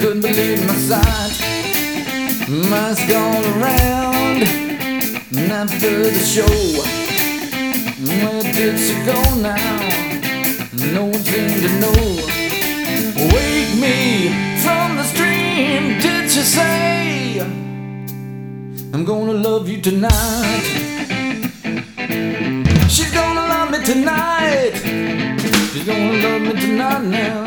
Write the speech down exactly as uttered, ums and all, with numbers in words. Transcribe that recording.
couldn't believe my sight. Mask all around, and after the show, where did she go now? No one seemed to know. Wake me from the stream, did she say? I'm gonna love you tonight. She's gonna love me tonight. She's gonna love me tonight now.